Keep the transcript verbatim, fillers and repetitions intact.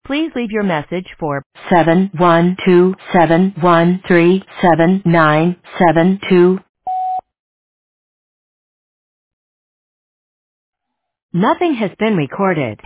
Please leave your message for seven one two seven one three seven nine seven two. Nothing has been recorded.